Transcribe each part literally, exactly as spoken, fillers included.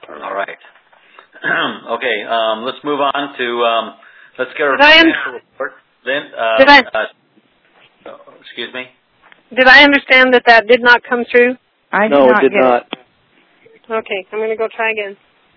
All right. Okay, um, let's move on to, um, let's get our did financial report. Lynn, uh, did I, uh, excuse me? Did I understand that that did not come through? I did no, not it did get not. It. Okay, I'm going to go try again.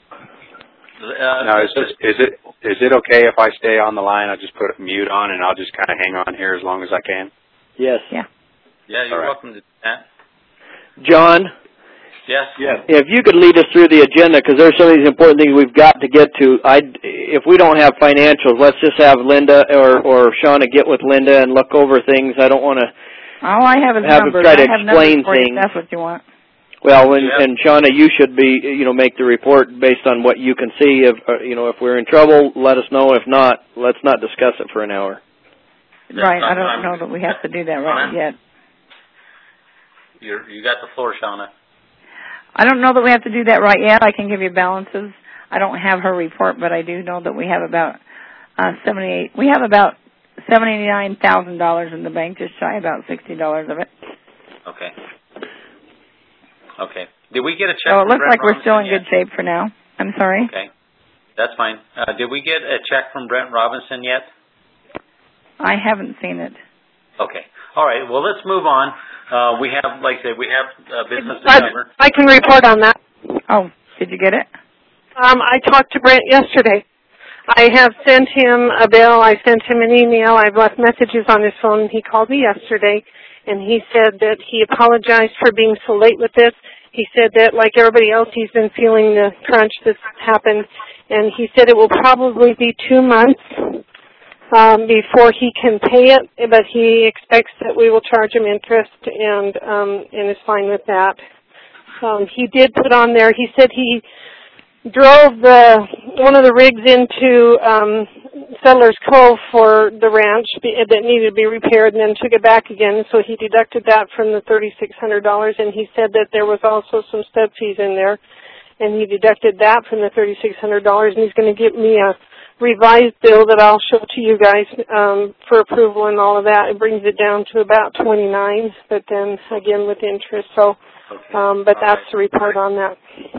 Uh, now, is it, is it is it okay if I stay on the line? I'll just put mute on, and I'll just kind of hang on here as long as I can. Yes. Yeah. Yeah, you're right. welcome to do that. John? Yes? Yes. If you could lead us through the agenda, because there's some of these important things we've got to get to. I'd, if we don't have financials, let's just have Linda or, or Shauna get with Linda and look over things. I don't want to All I have is have numbers. try to I have explain numbers for you, things. if that's what you want. Well, and, Yeah. and Shauna, you should be, you know, make the report based on what you can see. If uh, you know, if we're in trouble, let us know. If not, let's not discuss it for an hour. Right. I don't know that we have to do that right yet. You're, you got the floor, Shauna. I don't know that we have to do that right yet. I can give you balances. I don't have her report, but I do know that we have about uh, seventy-eight. We have about seventy-nine thousand dollars in the bank, just shy about sixty dollars of it. Okay. Okay. Did we get a check? So it from looks Brent like we're still in Robinson good shape for now. I'm sorry. Okay. That's fine. Uh, did we get a check from Brent Robinson yet? I haven't seen it. Okay. All right. Well, let's move on. Uh, we have, like I said, we have uh, business to I, cover. I can report on that. Oh, did you get it? Um, I talked to Brent yesterday. I have sent him a bill. I sent him an email. I've left messages on his phone. He called me yesterday, and he said that he apologized for being so late with this. He said that, like everybody else, he's been feeling the crunch that's happened, and he said it will probably be two months um, before he can pay it, but he expects that we will charge him interest, and um, and is fine with that. Um, he did put on there. He said he drove the one of the rigs into um, Settlers Cove for the ranch that needed to be repaired, and then took it back again. So he deducted that from the thirty-six hundred dollars, and he said that there was also some stub fees in there, and he deducted that from the thirty-six hundred dollars, and he's going to give me a revised bill that I'll show to you guys um, for approval and all of that. It brings it down to about twenty-nine, but then again with interest. So, um, but that's the report on that.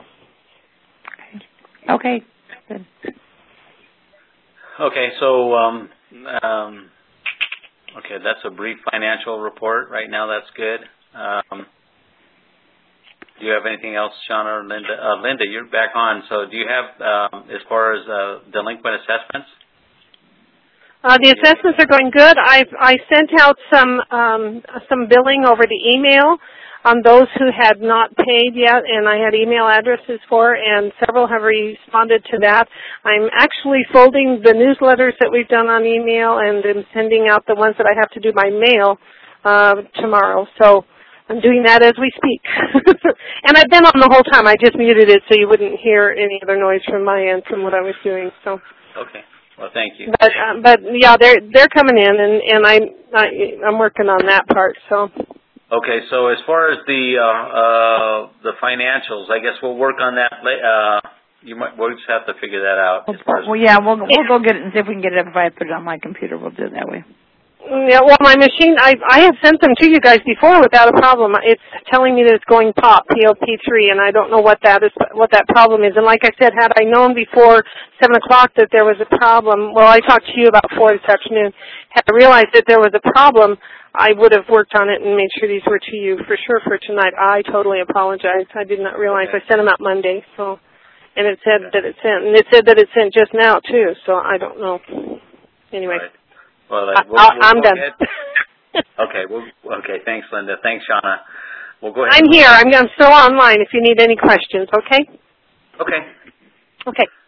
Okay. Good. Okay, so, um, um, okay, that's a brief financial report. Right now, that's good. Um, do you have anything else, Shauna or Linda? Uh, Linda, you're back on. So do you have, um, as far as uh, delinquent assessments? Uh, the assessments are going good. I've I sent out some um, some billing over the email on those who had not paid yet, and I had email addresses for, and several have responded to that. I'm actually folding the newsletters that we've done on email, and I'm sending out the ones that I have to do by mail uh, tomorrow. So I'm doing that as we speak. And I've been on the whole time. I just muted it so you wouldn't hear any other noise from my end from what I was doing. So. Okay. Well, thank you. But uh, but yeah, they're they're coming in, and and I, I I'm working on that part. So. Okay, so as far as the uh, uh, the financials, I guess we'll work on that. Uh, you might we'll just have to figure that out. As far as Well, yeah, we'll we'll go get it and see if we can get it up. If I put it on my computer, we'll do it that way. Yeah, well, my machine, I I have sent them to you guys before without a problem. It's telling me that it's going pop, P O P three, and I don't know what that is, what that problem is. And like I said, had I known before seven o'clock that there was a problem, well, I talked to you about four this afternoon. Had I realized that there was a problem, I would have worked on it and made sure these were to you for sure for tonight. I totally apologize. I did not realize. I sent them out Monday, so, and it said that it sent, and it said that it sent just now too. So I don't know. Anyway. Right. Well, uh, we'll, I, we'll I'm done. Okay. Well, okay. Thanks, Linda. Thanks, Shauna. We'll go ahead. I'm here. I'm, I'm still online if you need any questions, okay? Okay. Okay.